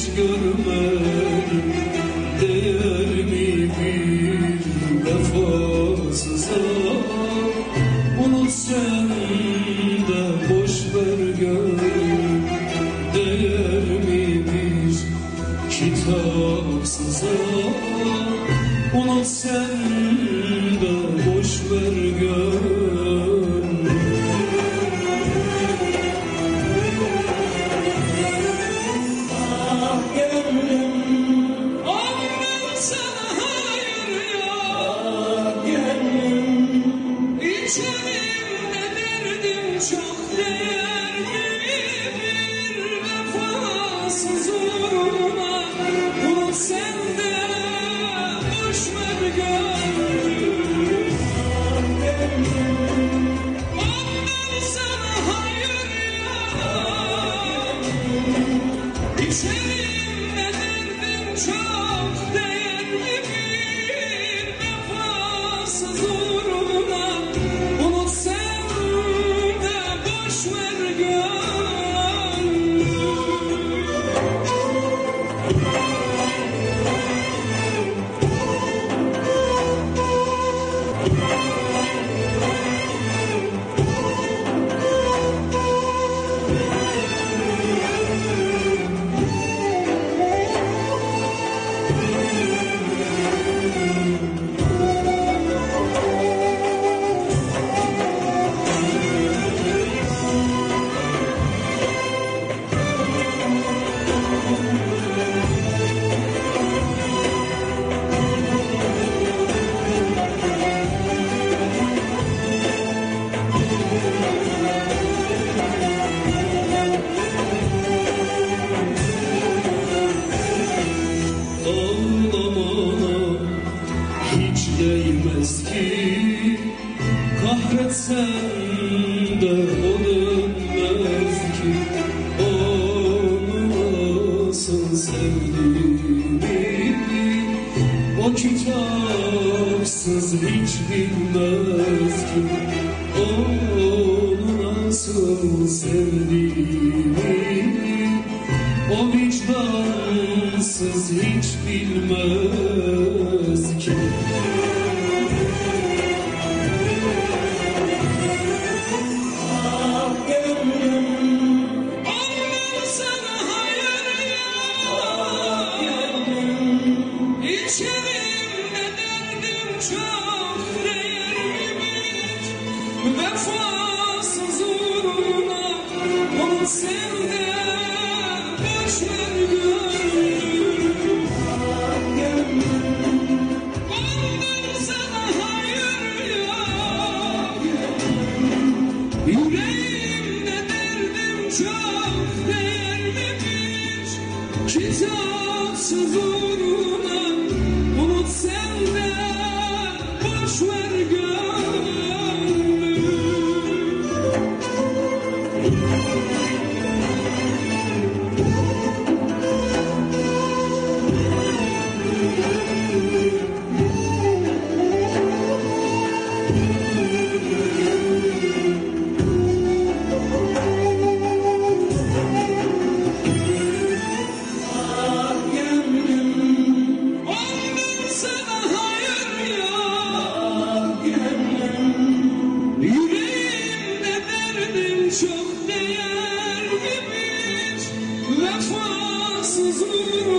hiç görmedim. Değer mi bir vefasıza? Unut sen de boş ver gönlüm. Değer mi bir kitapsıza? Unut sen de boş ver gönlüm. Ah gönlüm, Annem sana hayır ya. ah gönlüm, İçerimde derdim çok, değerli bir vefasız uğruna. Unut sen de boş ver gönlüm. Annem sana hayır ya. İçerimde derdim çok, değerli bir vefasız uğruna. Unut sen de boş ver gönlüm. Ağlamana hiç değmez ki, kahretsen de o dönmez ki. O nasıl sevdiğimi o kitapsız hiç bilmez ki. Onu nasıl sevdiğimi o vicdansız hiç bilmez ki. ah gönlüm, Annem sana hayır ya. ah gönlüm, İçerimde derdim çok, değerli bir vefasız uğruna. Unut sen de boş ver gönlüm. ah gönlüm, Annem sana hayır ya. Yüreğimde derdim çok, değerli bir kitapsız uğruna. Unut sen de boş ver gönlüm. ah gönlüm, Annem sana hayır ya. ah gönlüm, Yüreğimde derdim çok, değerli bir vefasız uğruna.